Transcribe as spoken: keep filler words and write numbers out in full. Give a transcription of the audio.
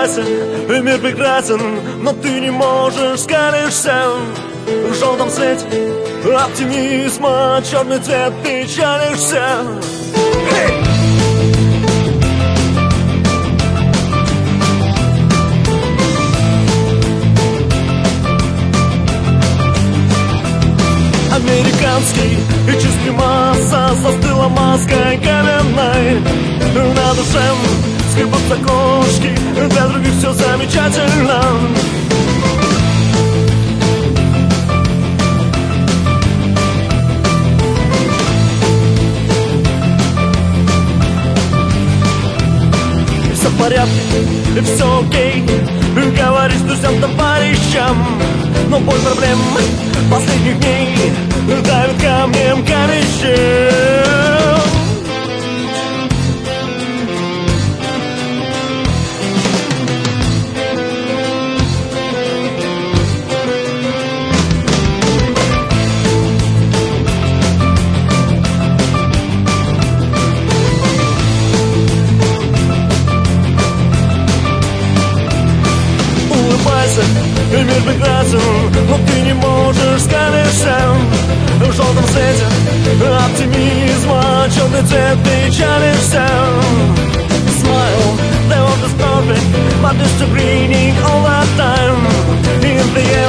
Улыбайся, мир прекрасен, но ты не можешь, скалишься. В желтом свете оптимизма черный цвет, печалишься. Hey! Американский и чистый масса застыла маской каменной. На душе скрипутся кошки, для других все замечательно. Все в порядке, все окей, говоришь друзьям, товарищам. Но боль проблем последних дней давит камнем колещем. Мир прекрасен, но ты не можешь, скалишься. В желтом свете оптимизма черный цвет, печалишься. Smile, the world is perfect, but disagreeing all the time. In the